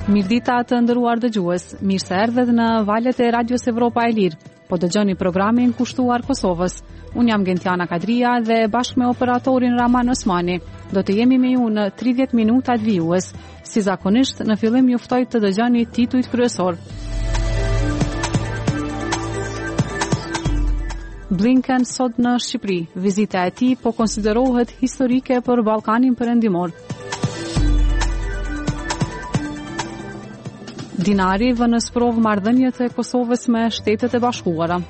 Mirdita të nderuar dëgjues, mirë se erdhët në valët e Radios Evropa e Lirë. Po dëgjoni programin kushtuar Kosovës. Unë jam Gentiana Kadria dhe bashkë me operatorin Raman Osmani do të jemi me ju në 30 minutat vijues. Si zakonisht, në fillim ju ftoj të dëgjoni titujt kryesor. Blinken sot në Shqipëri. Vizita e tij po konsiderohet historike për Ballkanin Perëndimor. Dinari vë në sprov marrëdhëniet e Kosovës me Shtetet e Bashkuara.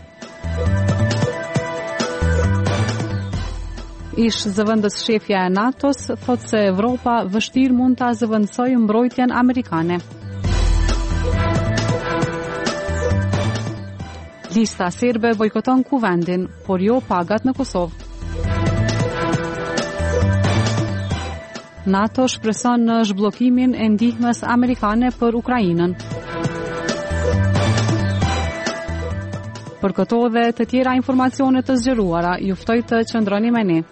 Ish zëvendës shefja e NATO-s thotë se Evropa vështirë mund ta zëvendësojë mbrojtjen amerikane. Lista serbe bojkoton kuvendin, por jo pagat në Kosovë. NATO shpreson në zhbllokimin e ndihmës amerikane për Ukrainën. Për këto dhe të tjera informacione të zgjeruara, ju ftoj të qëndroni me ne.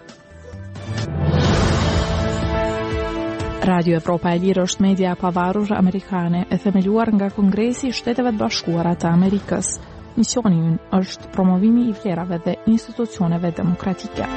Radio Evropa e Lirë është media e pavarur amerikane e themeluar nga Kongresi i Shteteve të Bashkuara të Amerikës. Misioni i ynë është promovimi i vlerave dhe institucioneve demokratike.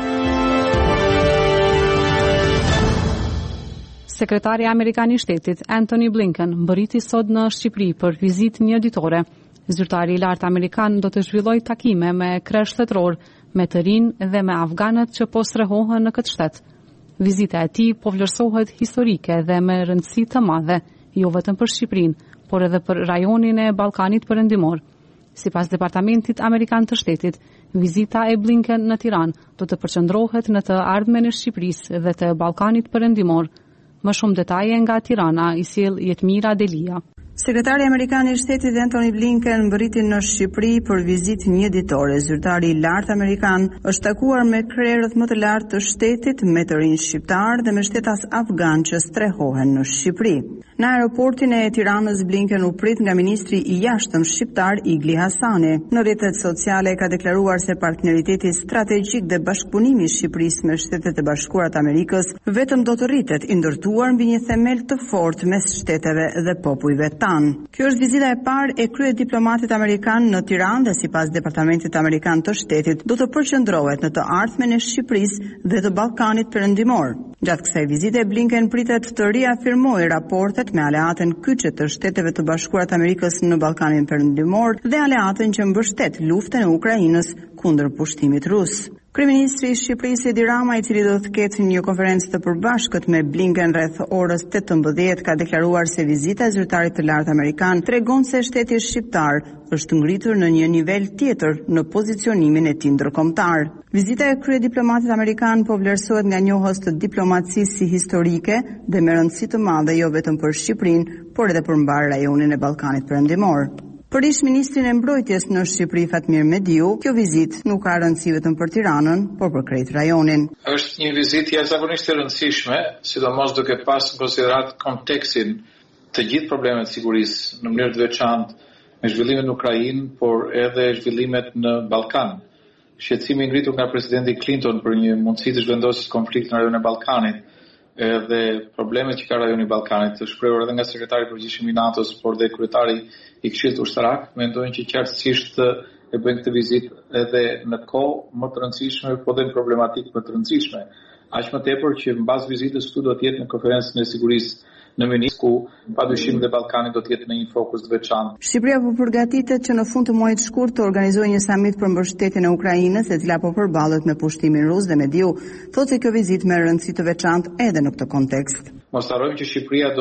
Sekretari amerikan i Shtetit Antony Blinken mbërriti sot në Shqipëri për vizitë mjeditore. Zyrtari i lartë amerikan do të zhvillojë takime me kresh shtetëror, me të rinj dhe me afganët që po strehohen në këtë shtet. Vizita e tij po vlerësohet historike dhe me rëndësi të madhe, jo vetëm për Shqipërinë, por edhe për rajonin e Ballkanit Perëndimor. Sipas Departamentit Amerikan të Shtetit, vizita e Blinken në Tiranë do të përqendrohet në të ardhmen e Shqipërisë dhe të Ballkanit Perëndimor. Më shumë detaje nga Tirana i sjell Jetmira Delia. Sekretari amerikan i Shtetit Antony Blinken mbërriti në Shqipëri për vizitë mjeditore. Zyrtari i lartë amerikan është takuar me krerët më të lartë të shtetit, me të rinj shqiptar dhe me shtetas afgan që strehohen në Shqipëri. Në aeroportin e Tiranës, Blinken u prit nga ministri i jashtëm shqiptar Igli Hasani. Në rrjetet sociale ka deklaruar se partneriteti strategjik dhe bashkëpunimi i Shqipërisë me Shtetet e Bashkuara të Amerikës vetëm do të rritet i ndërtuar mbi një themel të fortë mes shteteve dhe popujve tanë. Kjo është vizita e parë e kryet diplomatit amerikan në Tiranë dhe sipas Departamentit Amerikan të Shtetit do të përqendrohet në të ardhmen e Shqipërisë dhe të Ballkanit Perëndimor. Gjatë kësaj vizite, Blinken pritet të riafirmojë raportet me aleatën kyçe të Shteteve të Bashkuara të Amerikës në Ballkanin Perëndimor dhe aleatën që mbështet luftën e Ukrainës kundër pushtimit rus. Kryeministri i Shqipërisë Edi Rama, i cili do të ketë një konferencë të përbashkët me Blinken rreth orës 18, ka deklaruar se vizita e zyrtarit të lartë amerikan tregon se shteti shqiptar është ngritur në një nivel tjetër në pozicionimin e tij ndërkombëtar. Vizita e kryediplomatit amerikan po vlerësohet nga njohës të diplomacisë si historike dhe me rëndësi të madhe jo vetëm për Shqipërinë, por edhe për mbar rajonin e Ballkanit Perëndimor. Për ish-ministrin e mbrojtjes në Shqipëri Fatmir Mediu, kjo vizitë nuk ka rëndësi vetëm për Tiranën, por për krejt rajonin. Është një vizitë jashtëzakonisht e rëndësishme, sidomos duke pasur në konsiderat kontekstin të gjithë problemet sigurisë në mënyrë të veçantë me zhvillimet në Ukrainë, por edhe zhvillimet në Ballkan. Shqetësimi ngritur nga presidenti Clinton për një mundësi të zhvendosjes konfliktit në rajonin e Ballkanit, edhe problemet që ka rajoni i Ballkanit, të shprehur edhe nga sekretari i përgjithshëm i NATO-s, por dhe kryetari i Këshillit Ushtarak, mendojnë që qartësisht e bëjnë këtë vizitë edhe në kohë më të rëndësishme, por dhe në problematikë më të rëndësishme. Aq më tepër që mbas vizitës këtu do të jetë në konferencën e sigurisë në Minsk, ku padyshim dhe Ballkani do të jetë në një fokus të veçantë. Shqipëria po përgatitet që në fund të muajit shkurt të organizojë një samit për mbështetjen e Ukrainës, e cila po përballet me pushtimin rus dhe Mediu thotë se kjo vizitë merr rëndësi të veçantë edhe në këtë kontekst. Mos harrojmë që Shqipëria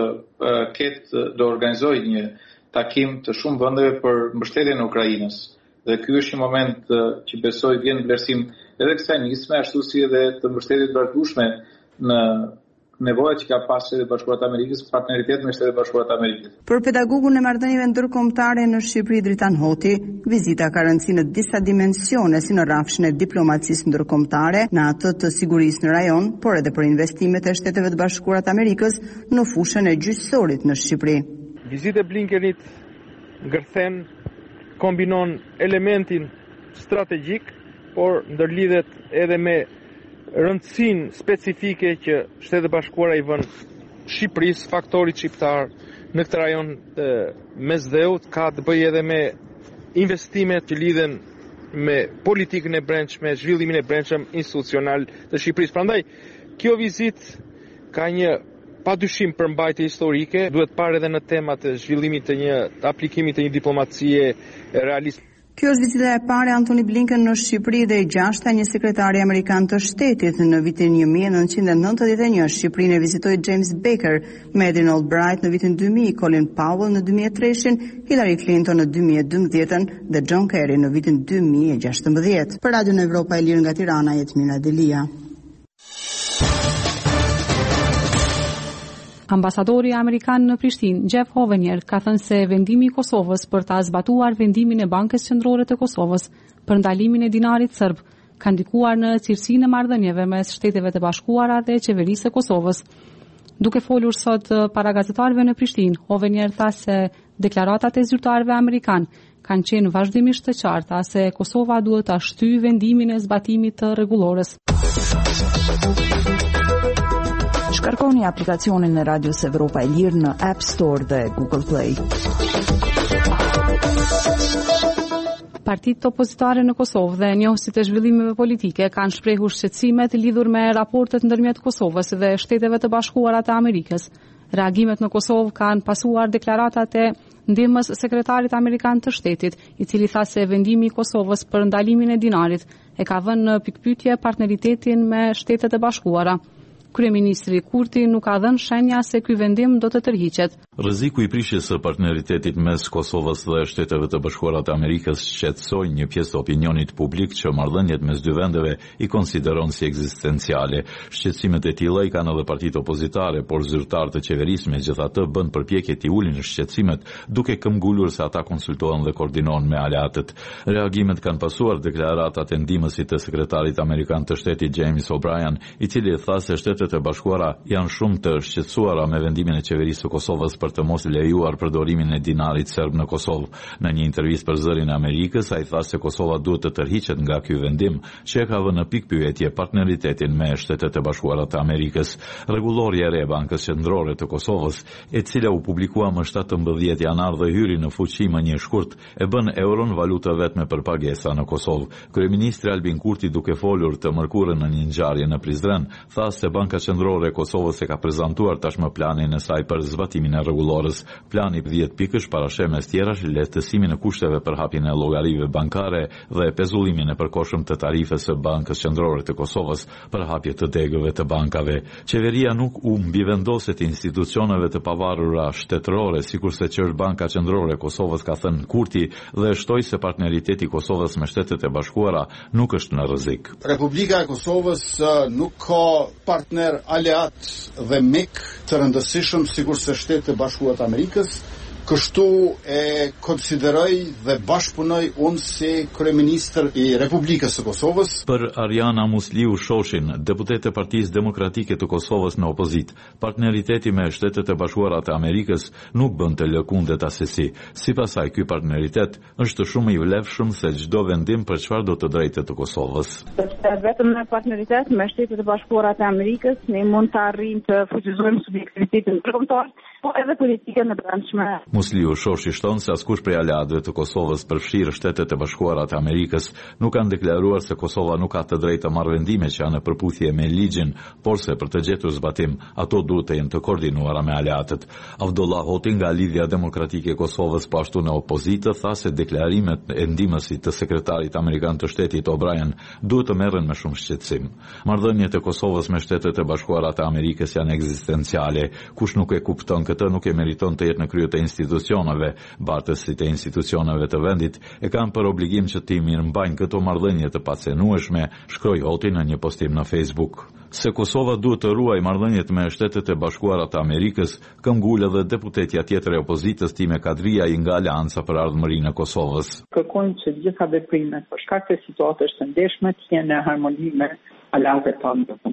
do organizojë një takim të shumë vendeve për mbështetjen e Ukrainës. Dhe ky është një moment që besoj vjen vlerësim edhe kësaj nisme, ashtu si edhe të mbështetjes të vazhdueshme në nevojat që ka pasur Shtetet e Bashkuara të Amerikës, partneritet me Shtetet e Bashkuara të Amerikës. Për pedagogun e marrëdhënieve ndërkombëtare në Shqipëri Dritan Hoti, vizita ka rëndësi në disa dimensione, si në rrafshin e diplomacisë ndërkombëtare, në atë të sigurisë në rajon, por edhe për investimet e Shteteve të Bashkuara të Amerikës në fushën e gjyqësorit në Shqipëri. Vizita e Blinkenit ngërthen, kombinon elementin strategjik, por ndërlidhet edhe me rëndësinë specifike që Shtetet e Bashkuara i vënë Shqipërisë, faktorit shqiptar në këtë rajon mesdheut ka të bëjë edhe me investimet që lidhen me politikën e brendshme, zhvillimin e brendshëm institucional të Shqipërisë. Prandaj, kjo vizitë ka një padyshim përmbajtje historike, duhet parë edhe në temat e zhvillimit të aplikimit të një diplomacie realiste. Kjo është vizita e parë e Antony Blinken në Shqipëri dhe e gjashta një sekretari amerikan të shtetit. Në vitin 1991 Shqipërinë e vizitoi James Baker, Madeleine Albright në vitin 2000, Colin Powell në 2003, Hillary Clinton në 2012 dhe John Kerry në vitin 2016. Për Radio Evropa e Lirë nga Tirana, Jetmira Delia. Ambasadori amerikan në Prishtinë, Jeff Hovenier, ka thënë se vendimi i Kosovës për ta zbatuar vendimin e Bankës Qendrore të Kosovës për ndalimin e dinarit serb ka ndikuar në cilësinë e marrëdhënieve mes Shteteve të Bashkuara dhe qeverisë së Kosovës. Duke folur sot para gazetarëve në Prishtinë, Hovenier tha se deklaratat e zyrtarëve amerikan kanë qenë vazhdimisht të qarta se Kosova duhet ta shtyjë vendimin e zbatimit të rregullorës. Shkarkoni aplikacionin e Radios Evropa e Lirë në App Store dhe Google Play. Partitë opozitare në Kosovë dhe njohësit e zhvillimeve politike kanë shprehur shqetësimet lidhur me raportet ndërmjet Kosovës dhe Shteteve të Bashkuara të Amerikës. Reagimet në Kosovë kanë pasuar deklaratat e ndihmës sekretarit amerikan të shtetit, i cili tha se vendimi i Kosovës për ndalimin e dinarit e ka vënë në pikpyetje partneritetin me Shtetet e Bashkuara. Kryeministri Kurti nuk ka dhënë shenja se ky vendim do të tërhiqet. Rreziku i prishjes së partneritetit mes Kosovës dhe Shteteve të Bashkuara të Amerikës shqetësoi një pjesë të opinionit publik që marrëdhëniet mes dy vendeve i konsideron si ekzistenciale. Shqetësimet e tilla i kanë edhe partitë opozitare, por zyrtarët e qeverisë megjithatë bën përpjekje të ulin shqetësimet, duke këmbgulur se ata konsultohen dhe koordinohen me aleatët. Reagimet kanë pasuar deklaratat e ndihmësit të sekretarit amerikan të shtetit James O'Brien, i cili tha se Shtetet e Bashkuara janë shumë të shqetësuara me vendimin e qeverisë së Kosovës për të mos lejuar përdorimin e dinarit serb në Kosovë. Në një intervistë për Zërin e Amerikës, ai tha se Kosova duhet të tërhiqet nga ky vendim, që e ka vënë në pikpyetje partneritetin me Shtetet e Bashkuara të Amerikës. Rregullorja e re e Bankës Qendrore të Kosovës, e cila u publikua më 17 janar dhe hyri në fuqi më një shkurt, e bën euron valutë vetme për pagesa në Kosovë. Kryeministri Albin Kurti, duke folur të mërkurën në një ngjarje në Prizren, tha se Banka Qendrore e Kosovës e ka prezantuar tashmë planin e saj për zbatimin e rregullorës. Plani 10 pikësh parasheh mes tjerash lehtësimin e kushteve për hapjen e llogarive bankare dhe pezullimin e përkohshëm të tarifës së Bankës Qendrore të Kosovës për hapje të degëve të bankave. Qeveria nuk u mbivendoset institucioneve të pavarura shtetërore, sikurse që është Banka Qendrore e Kosovës, ka thënë Kurti, dhe shtoi se partneriteti i Kosovës me Shtetet e Bashkuara nuk është në rrezik. Republika e Kosovës nuk ka partner aleat dhe mik të rëndësishëm sikurse Shtetet e Bashkuara të Amerikës, kështu e konsideroj dhe bashkëpunoj unë si kryeministër i Republikës së Kosovës. Për Ariana Musliu Shoshin, deputete e Partisë Demokratike të Kosovës në opozit, partneriteti me Shtetet e Bashkuara të Amerikës nuk bën të lëkundet asesi. Sipas saj, ky partneritet është shumë i vlefshëm se çdo vendim për çfarë do të drejtë të Kosovës. Vetëm në partneritet me Shtetet e Bashkuara të Amerikës ne mund të arrijmë të fuqizojmë subjektivitetin ndërkombëtar, po edhe politikën e brendshme. Musliu Shoshi shton se askush prej aleatëve të Kosovës, përfshirë Shtetet e Bashkuara të Amerikës, nuk kanë deklaruar se Kosova nuk ka të drejtë të marrë vendime që janë në përputhje me ligjin, por se për të gjetur zbatim, ato duhet të jenë të koordinuara me aleatët. Avdullah Hoti nga Lidhja Demokratike e Kosovës, po ashtu në opozitë, tha se deklarimet e ndihmësit të sekretarit amerikan të shtetit O'Brien duhet të merren me shumë shqetësim. Marrëdhëniet e Kosovës me Shtetet e Bashkuara të Amerikës janë ekzistenciale. Kush nuk e kupton këtë nuk e meriton të jetë në krye të institucioneve. Bartësit e institucioneve të vendit e kanë për obligim që të mirëmbajnë këto marrëdhënie të pacenueshme, shkroi Hoti në një postim në Facebook. Se Kosova duhet të ruaj marrëdhëniet me Shtetet e Bashkuara të Amerikës, këmbgul edhe deputetja tjetër e opozitës Time Kadriaj nga Aleanca për Ardhmërinë e Kosovës. Kërkojmë që gjitha veprimet për shkak të situatës së ndeshme të jenë në harmoni me aleatët tonë ndërkombëtare.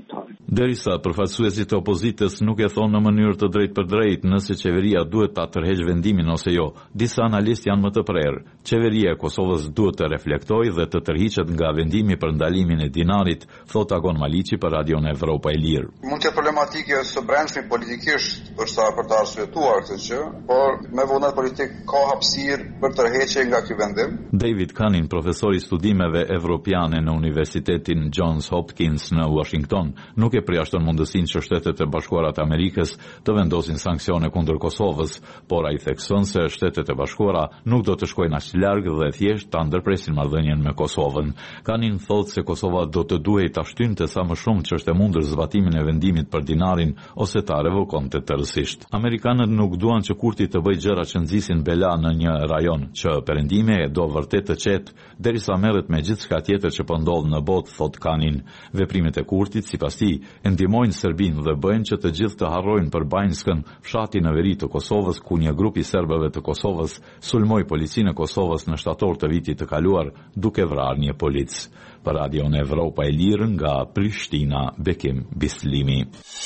Derisa përfaqësuesit e opozitës nuk e thonë në mënyrë të drejtë për drejtë nëse qeveria duhet ta tërheqë vendimin ose jo, disa analistë janë më të prerë. Qeveria e Kosovës duhet të reflektojë dhe të tërhiqet nga vendimi për ndalimin e dinarit, thot Agon Maliqi për Radion Evropa e Lirë. Mund të problematike së brendshme politikisht për të arsyetuar këtë gjë, por me vullnet politik ka hapësirë për tërheqje nga ky vendim. David Kanin, profesor i studimeve evropiane në Universitetin Johns Hopkins në Washington, nuk e përjashton mundësinë që Shtetet e Bashkuara të Amerikës të vendosin sanksione kundër Kosovës, por ai thekson se Shtetet e Bashkuara nuk do të shkojnë aq larg dhe thjesht ta ndërpresin marrëdhënien me Kosovën. Kanin thotë se Kosova do të duhej ta shtynte sa më shumë që është e mundur zbatimin e vendimit për dinarin ose ta revokonte tërësisht. Amerikanët nuk duan që Kurti të bëjë gjëra që nxisin bela në një rajon që perëndimi e do vërtet të qetë, derisa merret me gjithçka tjetër që po ndodh në botë, thot Kanin. Veprimet e Kurtit, sipas tij, ndihmojnë Serbinë dhe bëjnë që të gjithë të harrojnë për Banjskën, fshati në veri të Kosovës ku një grup i serbëve të Kosovës sulmoi policinë e Kosovës në shtator të vitit të kaluar duke vrarë një polic. Për Radion Evropa e Lirë nga Prishtina, Bekim Bislimi.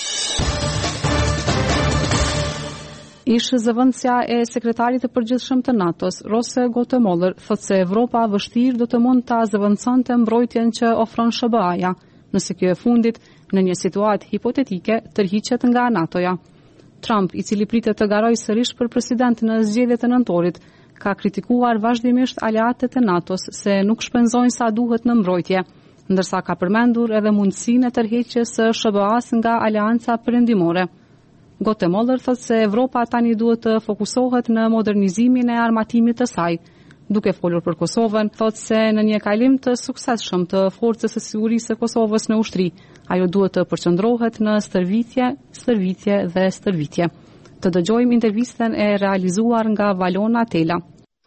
Ish zëvendësja e sekretarit të përgjithshëm të NATO-s, Rose Gotemoller, thotë se Evropa vështirë do të mund ta zëvendësonte mbrojtjen që ofron SBA-ja, nëse kjo e fundit në një situatë hipotetike tërhiqet nga NATO-ja. Trump, i cili pritet të garojë sërish për president në zgjedhjet e nëntorit, ka kritikuar vazhdimisht aleatët e NATO-s se nuk shpenzojnë sa duhet në mbrojtje, ndërsa ka përmendur edhe mundësinë e tërheqjes së SBA-s nga aleanca perëndimore. Gotemoller thotë se Evropa tani duhet të fokusohet në modernizimin e armatimit të saj. Duke folur për Kosovën, thotë se në një kalim të suksesshëm të forcës së sigurisë së Kosovës në ushtri, ajo duhet të përqendrohet në stërvitje dhe stërvitje. Të dëgjojmë intervistën e realizuar nga Valona Tela.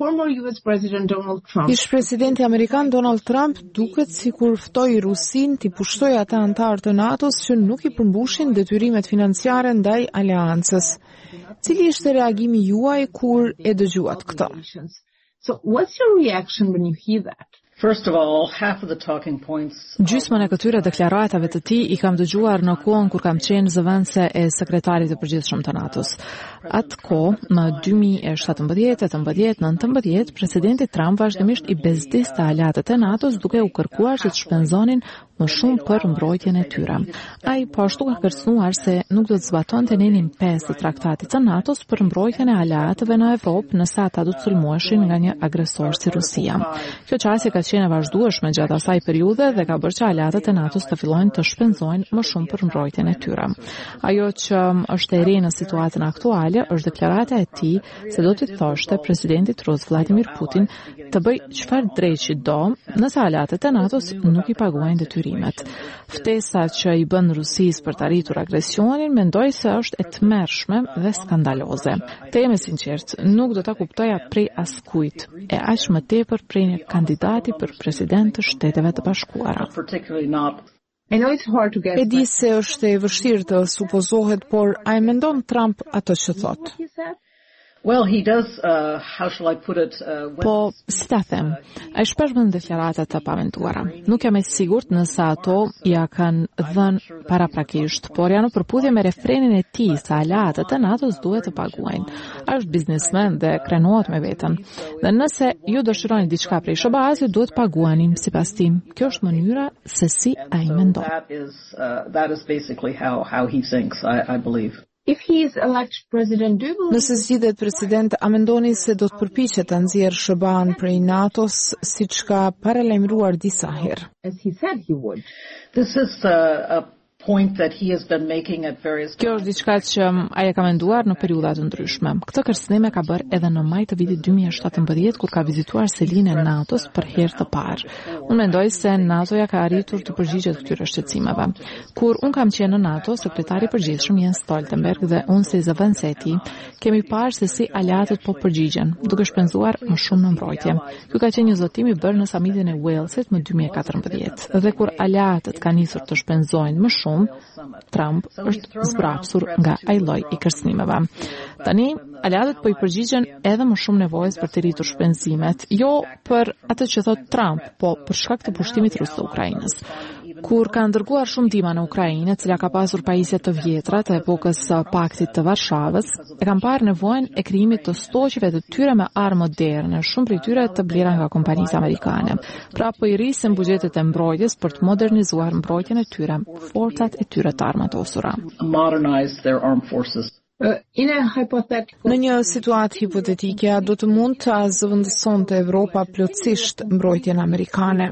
Ish presidenti amerikan Donald Trump duket sikur ftoi Rusinë të pushtojë ata antarë të NATO-s që nuk i përmbushin detyrimet financiare ndaj aleancës. Cili ishte reagimi juaj kur e dëgjuat këtë? So what's your reaction when you hear that? First of all, half of the talking points. Gjysmën e këtyre deklaratave të tij i kam dëgjuar në kohën kur kam qenë zëvendëse e sekretarit të përgjithshëm të NATO-s. Atë kohë, në 2017, 18, 19, presidenti Trump vazhdimisht i bezdiste aleatët e NATO-s duke u kërkuar që të shpenzonin më shumë për mbrojtjen e tyre. Ai po ashtu ka kërcënuar se nuk do të zbatonte nenin 5 të traktatit të NATO-s për mbrojtjen e aleatëve në Evropë nëse ata do të sulmueshin nga një agresor si Rusia. Kjo çështje ka qenë e vazhdueshme gjatë asaj periudhe dhe ka bërë që aleatët e NATO-s të fillojnë të shpenzojnë më shumë për mbrojtjen e tyre. Ajo që është e re në situatën aktuale është deklarata e tij se do të thoshte presidentit rus Vladimir Putin të bëjë çfarë drejtë do nëse aleatët e NATO-s nuk i paguajnë detyrimet. Ftesa që i bën Rusisë për të arritur agresionin mendoj se është e tmerrshme dhe skandaloze. Të jem e sinqert, nuk do ta kuptoja prej askujt, e aq më tepër prej një kandidati për president të Shteteve të Bashkuara. E di se është e vështirë të supozohet, por a e mendon Trump ato që thot? Well, he does, how shall I put it? Po, si ta them, ai shpërndan deklarata të paventuara. Nuk jam e sigurt nëse ato ja kanë dhënë paraprakisht, por janë në përputhje me refrenin e tij se aleatët e NATO-s duhet të paguajnë. Ai është biznesmen dhe krenohet me veten. Dhe nëse ju dëshironi diçka prej SBA-s, ju duhet paguani, sipas tim. Kjo është mënyra se si ai mendon. That is basically how he thinks, I believe. If he is elected president, nëse zgjidhet president, a mendoni se do të përpiqet ta nxjerrë SBA-n prej NATO-s siç ka paralajmëruar disa herë? As he said he would. This is a point that he has been making at various Kjo është diçka që ai e ka menduar në periudha të ndryshme. Këtë kërcënim e ka bërë edhe në maj të vitit 2017 kur ka vizituar selinë e NATO-s për herë të parë. Unë mendoj se NATO-ja ka arritur të përgjigjet këtyre shqetësimeve. Kur unë kam qenë në NATO, sekretari i përgjithshëm Jens Stoltenberg dhe unë si zëvendëse e tij, kemi parë se si aleatët po përgjigjen, duke shpenzuar më shumë në mbrojtje. Ky ka qenë një zotim i bërë në samitin e Walesit më 2014. Dhe kur aleatët kanë nisur të shpenzojnë më shumë, Trump është zbrapsur nga ai lloj i kërcënimeve. Tani, aleatët po i përgjigjen edhe më shumë nevojës për të rritur shpenzimet, jo për atë që thot Trump, po për shkak të pushtimit rus të Ukrainës. Kur ka ndërguar shumë tima në Ukrainë, cila ka pasur pajisje të vjetra të epokës së Paktit të Varshavës, e kanë parë nevojën e krijimit të stoqeve të tyre me armë moderne, shumë prej tyre të blera nga kompanitë amerikane. Pra po i rrisin buxhetet e mbrojtjes për të modernizuar mbrojtjen e tyre, forcat e tyre të armatosura. Në një situatë hipotetike, do të mund të zëvendësonte Evropa plotësisht mbrojtjen amerikane.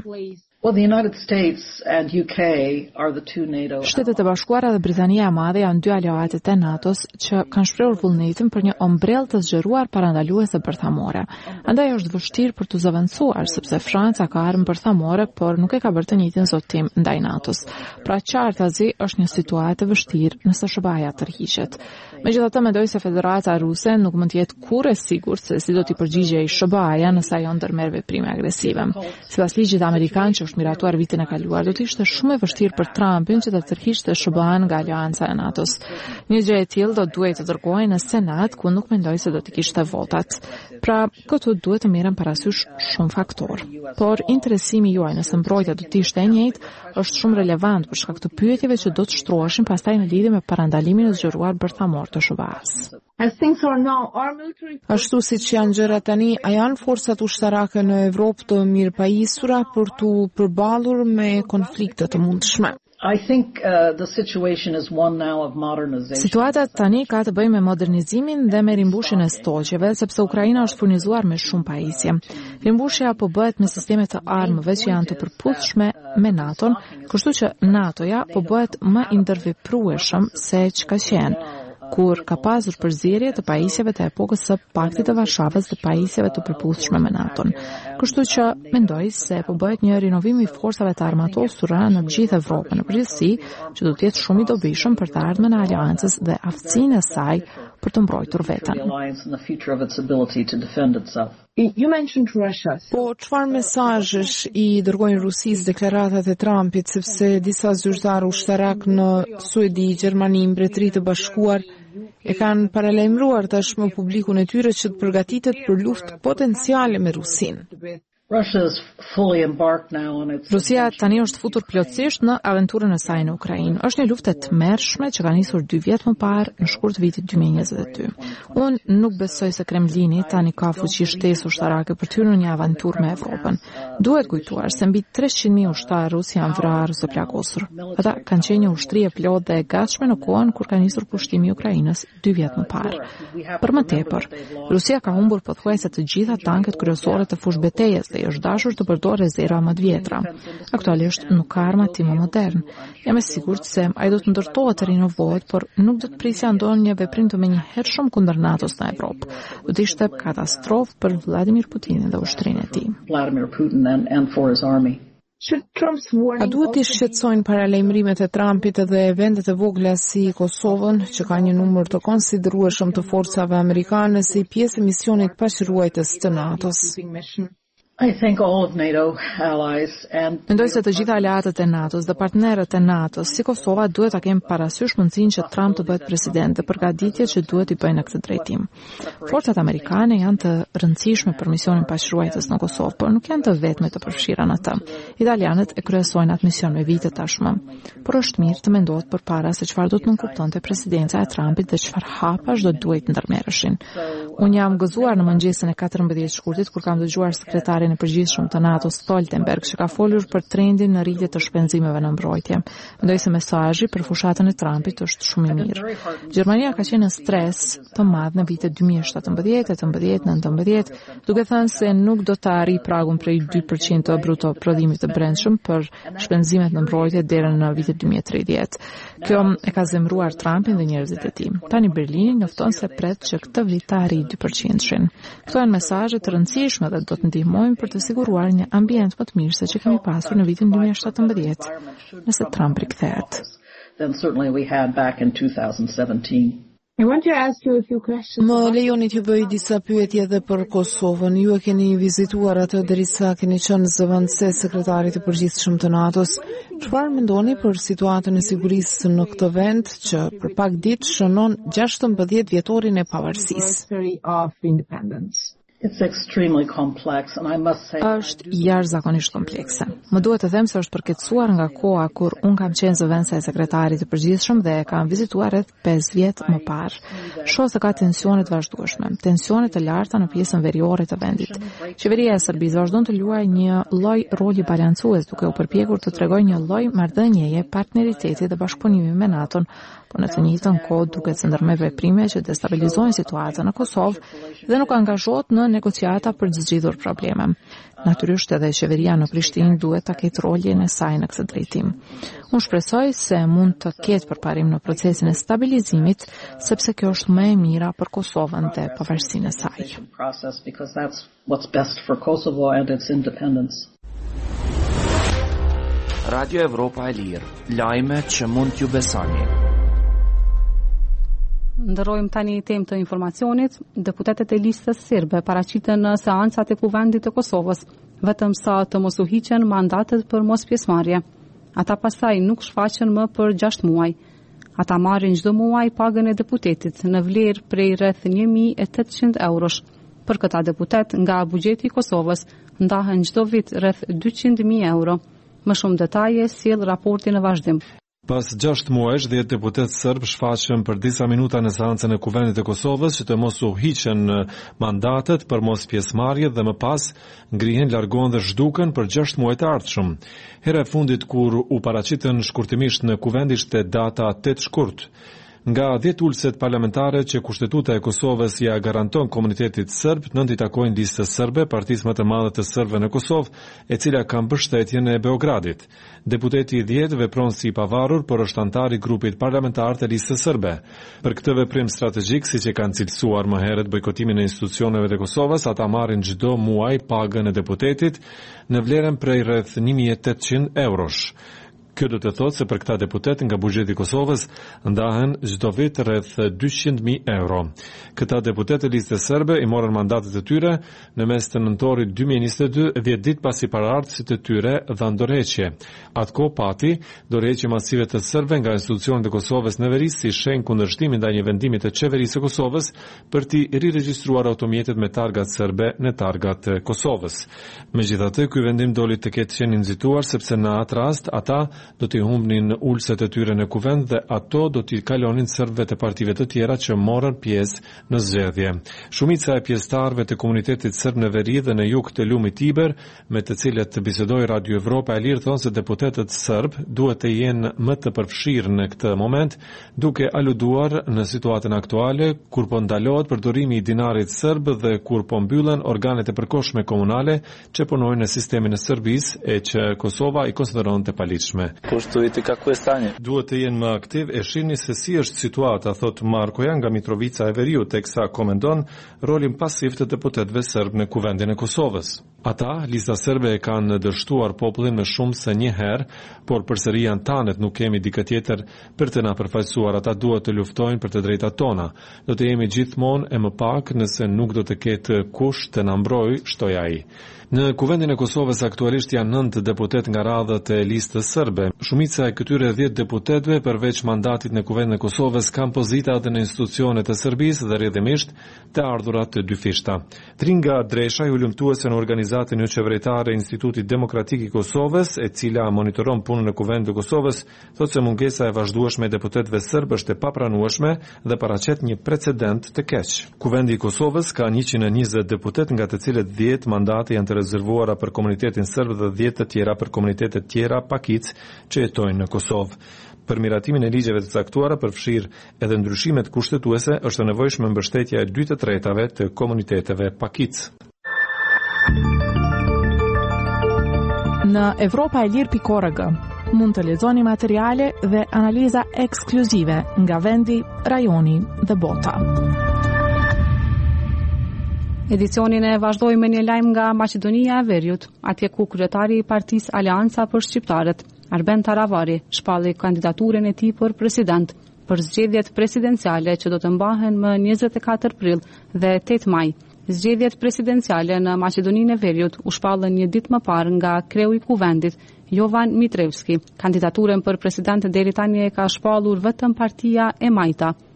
Shtetet e Bashkuara dhe Britania e Madhe janë dy aleatet e NATO-s që kanë shprehur vullnetin për një ombrellë të zgjeruar parandaluese bërthamore. Andaj është vështirë për të zëvendësuar, sepse Franca ka armë bërthamore, por nuk e ka bërë të njëjtin zotim ndaj NATO-s. Pra qartazi është një situatë e vështirë nëse SBA-ja tërhiqet. Megjithatë, mendoj se Federata Ruse nuk mund të jetë kurrë e sigurt se si do t'i përgjigjej SBA-ja nëse ajo ndërmerr veprime agresive. Sipas ligjit amerikan që është miratuar vitin e kaluar, do të ishte shumë e vështirë për Trumpin që të tërhiqte SBA-n nga aleanca e NATO-s. Një gjë e tillë do duhet të dërgohej në Senat, ku nuk mendoj se do të kishte votat. Pra, këtu duhet të merren parasysh shumë faktorë. Por interesimi juaj nëse mbrojtja do të ishte e njëjtë është shumë relevant për shkak të pyetjeve që do të shtroheshin pastaj në lidhje me parandalimin e zgjeruar bërthamor të SBA-s. Ashtu siç janë gjërat tani, a janë forcat ushtarake në Evropë të mirëpajisura për të përballur me konflikte të mundshme? Situata tani ka të bëjë me modernizimin dhe me rimbushjen e stoqeve, sepse Ukraina është furnizuar me shumë pajisje. Rimbushja po bëhet me sisteme të armëve që janë të përputhshme me NATO-n, kështu që NATO-ja po bëhet më i ndërveprueshëm se çka qenë, kur ka pasur përzierje të pajisjeve të epokës së Paktit të Varshavës dhe pajisjeve të përputhshme me NATO-n. Kështu që mendoj se po bëhet një rinovim i forcave të armatosura në gjithë Evropën, në përgjithësi, që do të jetë shumë i dobishëm për të ardhmen e aleancës dhe aftësinë e saj për të mbrojtur veten. Po, çfarë mesazhesh i dërgojnë Rusisë deklaratat e Trumpit, sepse disa zyrtarë ushtarak në Suedi, Gjermani, Mbretërinë e Bashkuar e kanë paralajmëruar tashmë publikun e tyre që të përgatitet për luftë potenciale me Rusinë. Rusia tani është futur plotësisht në aventurën e saj në Ukrainë. Është një luftë e tmerrshme që ka nisur 2 vjet më parë në shkurt vitit 2022. Unë nuk besoj se Kremlini tani ka fuqi shtesë ushtarake për të hyrë në një aventurë me Evropën. Duhet kujtuar se mbi 300.000 ushtarë rus janë vrarë ose plagosur. Ata kanë qenë një ushtri e plotë dhe e gatshme në kohën kur ka nisur pushtimi i Ukrainës 2 vjet më parë. Për më tepër, Rusia ka humbur pothuajse të gjitha tanket kryesore të fushbetejës dhe është dashur të përdorë rezerva më të vjetra. Aktualisht nuk ka arma tim modern. Jam e sigurt se ai do të ndërtohet të rinovohet, por nuk do të prisja ndonjë veprim të menjëhershëm kundër NATO-s në Evropë. Do të ishte katastrofë për Vladimir Putinin dhe ushtrinë e tij. A duhet të shqetësojnë paralajmërimet e Trumpit edhe vendet e vogla si Kosovën, që ka një numër të konsiderueshëm të forcave amerikane si pjesë e misionit paqëruajtës të NATO-s? Mendoj se të gjitha aleatët e NATO-s dhe partnerët e NATO-s si Kosova duhet ta kenë parasysh mundësinë që Trump të bëhet president dhe përgatitjet që duhet i bëjnë në këtë drejtim. Forcat amerikane janë të rëndësishme për misionin paqëruajtës në Kosovë, por nuk janë të vetme të përfshira në atë. Italianët e kryesojnë atë mision me vite tashmë. Por është mirë të mendohet përpara se çfarë do të nënkuptonte presidenca e Trumpit dhe çfarë hapash do duhet ndërmerreshin. Unë jam gëzuar në mëngjesin e 14 shkurtit kur kam dëgjuar sekretarin e përgjithshëm të NATO Stoltenberg që ka folur për trendin në rritje të shpenzimeve në mbrojtje. Mendoj se mesazhi për fushatën e Trumpit është shumë i mirë. Gjermania ka qenë në stres të madh në vitet 2017, 18, 19, duke thënë se nuk do të arrijë pragun prej 2% të bruto prodhimit të brendshëm për shpenzimet në mbrojtje deri në vitin 2030. Kjo e ka zemruar Trumpin dhe njerëzit e tij. Tani Berlini njofton se pret që këtë vit të arrijë 2%. Këto janë mesazhe të rëndësishme dhe do të ndihmojnë për të siguruar një ambient më të mirë se që kemi pasur në vitin 2017, nëse Trump rikthehet. Më lejoni t'ju bëj disa pyetje edhe për Kosovën. Ju e keni vizituar atë derisa keni qenë zëvendëse sekretarit të përgjithshëm të NATO-s. Çfarë mendoni për situatën e sigurisë në këtë vend që për pak ditë shënon 16 vjetorin e pavarësisë? It's extremely complex, and I must say është jashtëzakonisht komplekse. Më duhet të them se është përkeqësuar nga koha kur un kam qenë zëvendëse e sekretarit të përgjithshëm dhe kam vizituar rreth 5 vjet më parë. Shoh se ka tensione të vazhdueshme, tensione të larta në pjesën veriore të vendit. Qeveria e Serbisë vazhdon të luajë një lloj roli balancues, duke u përpjekur të tregojë një lloj marrëdhënieje, partneriteti dhe bashkëpunimi me NATO-n, por në të njëjtën kohë duket se ndërmjet veprime që destabilizojnë situatën në Kosovë dhe nuk angazhohet në negociata për të zgjidhur probleme. Natyrisht edhe qeveria në Prishtinë duhet ta ketë rolin e saj në këtë drejtim. Unë shpresoj se mund të ketë përparim në procesin e stabilizimit, sepse kjo është më e mira për Kosovën dhe pavarësinë e saj. Radio Evropa e Lirë, lajme që mund t'ju besoni. Ndërrojmë tani temë të informacionit. Deputetët e listës serbe paraqiten në seancat e Kuvendit të Kosovës, vetëm sa të mos u hiqen mandatet për mos pjesëmarrje. Ata pastaj nuk shfaqen më për 6 muaj. Ata marrin çdo muaj pagën e deputetit në vlerë prej rreth 1.800 eurosh. Për këta deputet nga buxheti i Kosovës ndahen çdo vit rreth 200.000 euro. Më shumë detaje sjell raporti në vazhdim. Pas 6 muajsh, 10 deputet sërb shfaqen për disa minuta në seancën e Kuvendit të Kosovës që të mos u hiqen mandatet për mos pjesëmarrje dhe më pas ngrihen, largohen dhe zhduken për 6 muaj të ardhshëm. Hera e fundit kur u paraqitën shkurtimisht në Kuvend ishte data 8 shkurt. Nga 10 ulëset parlamentare që Kushtetuta e Kosovës ja garanton komunitetit sërb, 9 i takojnë listës sërbe, partisë më të madhe të sërbëve në Kosovë, e cila ka mbështetjen e Beogradit. Deputeti i 10 vepron si i pavarur, por është antar i grupit parlamentar të listës sërbe. Për këtë veprim strategjik, siç e kanë cilësuar më herët bojkotimin e institucioneve të Kosovës, ata marrin çdo muaj pagën e deputetit në vlerën prej rreth 1.800 eurosh. Kjo do të thotë se për këta deputet nga buxheti i Kosovës ndahen çdo vit rreth 200.000 euro. Këta deputet e listës serbe i morën mandatet e tyre në mes të nëntorit 2022, 10 ditë pasi paraardhësit e tyre dhanë dorëheqje. Atko pati dorëheqje masive të serbëve nga institucionet e Kosovës në veri si shenjë kundërshtim ndaj një vendimi të qeverisë së Kosovës për t'i riregjistruar automjetet me targat serbe në targat e Kosovës. Megjithatë, ky vendim doli të ketë qenë nxituar sepse në atë rast ata do t'i humbnin ulëset e tyre në Kuvend dhe ato do t'i kalonin serbëve të partive të tjera që morën pjesë në zgjedhje. Shumica e pjesëtarëve të komunitetit serb në veri dhe në jug të lumit Tiber, me të cilët bisedoi Radio Evropa e Lirë, thonë se deputetët serb duhet të jenë më të përfshirë në këtë moment, duke aluduar në situatën aktuale kur po ndalohet përdorimi i dinarit serb dhe kur po mbyllen organet e përkohshme komunale që punojnë në sistemin e Serbisë e që Kosova i konsideron të paligjshme. Duhet të jenë më aktiv e shihni se si është situata, thot Markoja nga Mitrovica e Veriut, teksa komendon rolin pasiv të deputetëve serb në Kuvendin e Kosovës. Ata, lista serbe e kanë dështuar popullin më shumë se një herë, por përsëri anëtarët nuk kemi dikë tjetër për të na përfaqësuar. Ata duhet të luftojnë për të drejtat tona. Do të jemi gjithmonë e më pak nëse nuk do të ketë kush të na mbrojë, shtoi ai. Në Kuvendin e Kosovës aktualisht janë 9 deputet nga radhët e listës serbe. Shumica e këtyre 10 deputetëve përveç mandatit në Kuvendin e Kosovës kanë pozita edhe në institucionet e Serbisë dhe rrjedhimisht të ardhurat të dyfishta. Tringa Dresha, ulëmtuese në organizatën jo qeveritare e Institutit Demokratik i Kosovës, e cila monitoron punën në Kuvendin e Kosovës, thotë se mungesa e vazhdueshme e deputetëve serb është e papranueshme dhe paraqet një precedent të keq. Kuvendi i Kosovës ka 120 deputet, nga të cilët 10 mandate janë rezervuara për komunitetin serb dhe 10 të tjera për komunitetet tjera pakic që jetojnë në Kosovë. Për miratimin e ligjeve të caktuara përfshir edhe ndryshimet kushtetuese, është nevojshme mbështetja e 2/3 të komuniteteve pakic. Në evropaelir.org mund të lexoni materiale dhe analiza ekskluzive nga vendi, rajoni dhe bota. Edicionin e vazhdoi me një lajm nga Maqedonia e Veriut, atje ku kryetari i Partisë Aleanca për Shqiptarët, Arben Taravari, shpalli kandidaturën e tij për president për zgjedhjet presidenciale që do të mbahen më 24 prill dhe 8 maj. Zgjedhjet presidenciale në Maqedoninë e Veriut u shpallën një ditë më parë nga kreu i kuvendit, Jovan Mitrevski. Kandidaturën për president deri tani e ka shpallur vetëm partia e Majta.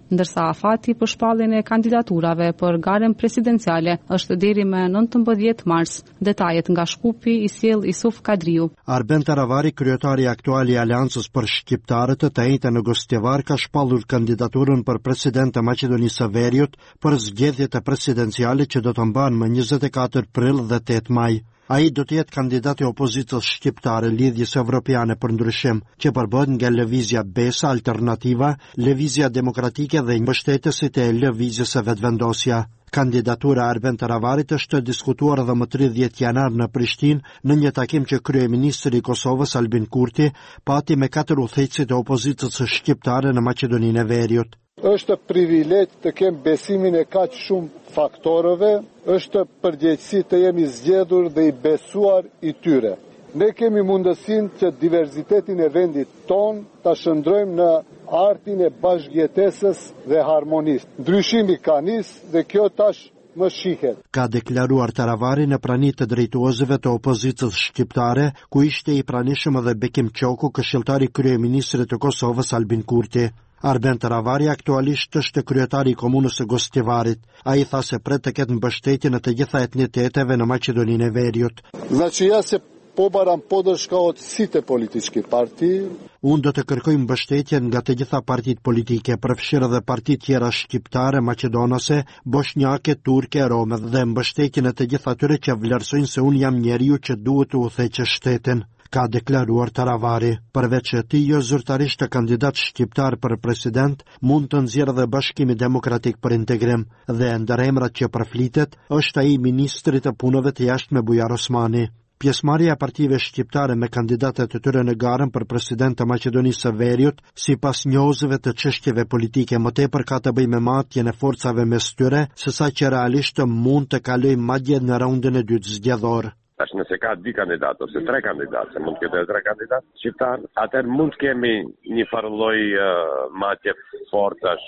ndërsa afati për shpalljen e kandidaturave për garën presidenciale është deri më 19 mars. Detajet nga Shkupi i sjell Isuf Kadriu. Arben Taravari, kryetari aktual i Aleancës për Shqiptarët të njëjtën në Gostivar, ka shpallur kandidaturën për president të Maqedonisë së Veriut për zgjedhjet e presidenciale që do të mbahen më 24 prill dhe 8 maj. Ai do të jetë kandidat i opozitës shqiptare lidhjes evropiane për ndryshim, që përbëhet nga Lëvizja Besa Alternativa, Lëvizja Demokratike dhe mbështetësit e Lëvizjes së Vetvendosja. Kandidatura e Arben Taravarit është diskutuar edhe më 30 janar në Prishtinë në një takim që kryeministri i Kosovës Albin Kurti pati me 4 udhëheqësit e opozitës shqiptare në Maqedoninë e Veriut. Është privilegj të kem besimin e kaq shumë faktorëve, është përgjegjësi të jemi zgjedhur dhe i besuar i tyre. Ne kemi mundësinë që diversitetin e vendit ton ta shndrojmë në artin e bashkëjetesës dhe harmonisë. Ndryshimi ka nisë dhe kjo tash më shihet. Ka deklaruar Taravari në prani të drejtuesve të opozitës shqiptare, ku ishte i pranishëm edhe Bekim Qoku, këshilltari kryeministrit të Kosovës Albin Kurti. Arben Taravari aktualisht është kryetari i komunës së Gostivarit. Ai tha se pret të ketë mbështetje në të gjitha etniteteve në Maqedoninë e Veriut. Значи ja se po baram podrška od site politički partiji. Unë do të kërkoj mbështetje nga të gjitha partitë politike, përfshirë edhe partitë tjera shqiptare, maqedonase, bosnjake, turke, rome dhe mbështetjen e të gjitha atyre që vlerësojnë se unë jam njeriu që duhet të udhëheqë shtetin, ka deklaruar Taravari. Përveç atij, jo zyrtarisht të kandidat shqiptar për president, mund të nxjerrë dhe Bashkimi Demokratik për Integrim, dhe ndër emrat që përflitet është ai ministri të punëve të jashtme Bujar Osmani. Pjesëmarrja e partive shqiptare me kandidatët e tyre në garën për president të Maqedonisë së Veriut, sipas njohësve të çështjeve politike, më tepër ka të bëjë me matjen e forcave mes tyre, sesa që realisht mund të kalojë madje në raundin e dytë zgjedhor. Tash nëse ka 2 kandidatë ose 3 kandidatë, se mund të ketë 3 kandidatë shqiptar, atëherë mund të kemi një farë lloj matje forcash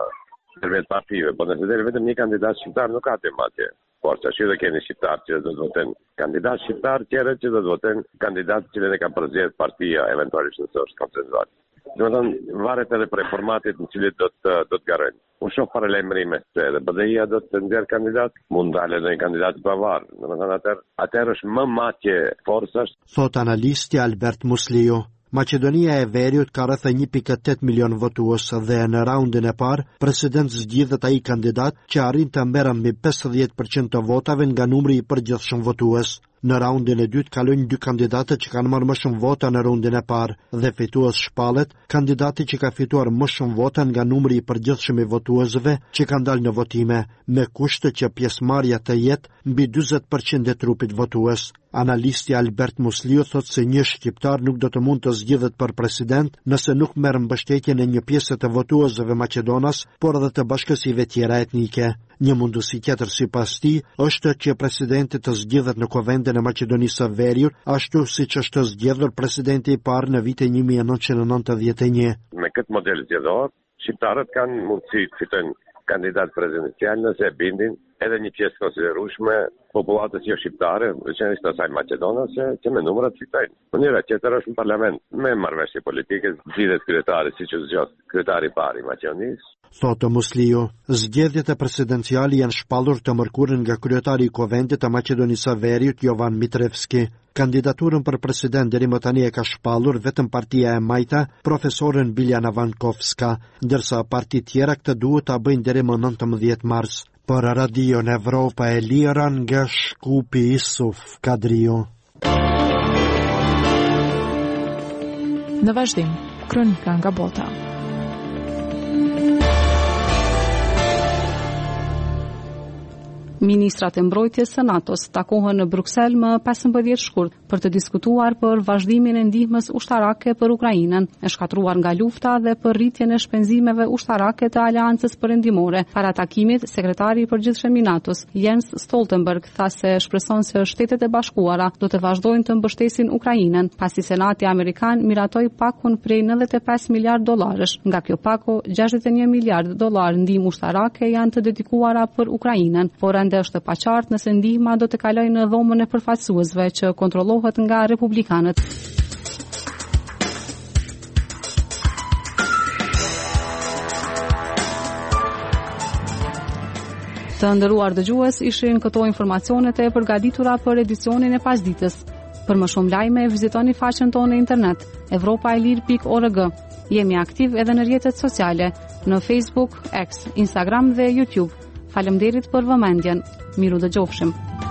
përveç partive, por nëse deri vetëm një kandidat shqiptar nuk ka të matje. Forca, që do keni shqiptar që do të voten kandidat shqiptar, tjerë që do të voten kandidat që ne ka përzgjedhur partia eventualisht nëse është konsensuar. Domethënë varet edhe për formatit në cilin do të garojnë. Unë shoh paralajmërime se edhe BDI-ja do të nxjerrë kandidat, mund dalë edhe një kandidat i pavarur. Domethënë atëherë është më matje forcash, thot analisti Albert Musliu. Maqedonia e Veriut ka rreth 1.8 milion votues dhe në raundin e parë president zgjidhet ai kandidat që arrin të merrë mbi 50% të votave nga numri i përgjithshëm votues. Në raundin e dytë kalojnë 2 kandidatë që kanë marrë më shumë vota në raundin e parë dhe fitues shpallet kandidati që ka fituar më shumë vota nga numri i përgjithshëm i votuesve që kanë dalë në votime, me kushte që pjesëmarrja të jetë mbi 40% e trupit votues. Analisti Albert Musliu thot se një shqiptar nuk do të mund të zgjidhet për president nëse nuk merr mbështetjen e një pjesë të votuesve maqedonas, por edhe të bashkësive tjera etnike. Një mundësi tjetër sipas tij është që presidenti të zgjidhet në Kuvendin e Maqedonisë së Veriut, ashtu siç është zgjedhur presidenti i parë në vitin 1991. Me këtë model zgjedhor, shqiptarët kanë mundësi të fitojnë kandidat prezidencial nëse bindin edhe një pjesë konsiderueshme popullatës jo shqiptare, veçanërisht asaj maqedonase, që me numrat fitojnë. Mënyra tjetër është në parlament me marrëveshje politike, zgjidhet kryetari siç u zgjodh kryetari i parë i Maqedonisë. Thotë Musliu, zgjedhjet e presidenciale janë shpallur të mërkurën nga kryetari i Kuvendit të Maqedonisë së Veriut Jovan Mitrevski. Kandidaturën për president deri më tani e ka shpallur vetëm partia e Majta, profesorën Biljana Vankovska, ndërsa partitë tjera këtë duhet ta bëjnë deri më 19 mars. Për Radio Evropa e Lira nga Shkupi Isuf Kadriu. Në vazhdim, kronika nga bota. Ministrat e mbrojtjes së NATO-s takohen në Bruksel më 15 shkurt për të diskutuar për vazhdimin e ndihmës ushtarake për Ukrainën, e shkatruar nga lufta dhe për rritjen e shpenzimeve ushtarake të Aleancës Perëndimore. Para takimit, sekretari i përgjithshëm i NATO-s, Jens Stoltenberg, tha se shpreson se Shtetet e Bashkuara do të vazhdojnë të mbështesin Ukrainën, pasi Senati Amerikan miratoi pakun prej $95 miliardë. Nga kjo pako, $61 miliardë ndihmë ushtarake janë të dedikuara për Ukrainën, por është paqartë nëse ndihma do të kalojë në dhomën e përfaqësuesve që kontrollohet nga republikanët. Të nderuar dëgjues, ishin këto informacionet e përgatitura për edicionin e pasditës. Për më shumë lajme, vizitoni faqen tonë në internet evropaelir.org. Jemi aktiv edhe në rrjetet sociale, në Facebook, X, Instagram dhe YouTube. Faleminderit për vëmendjen. Miru dëgjofshim.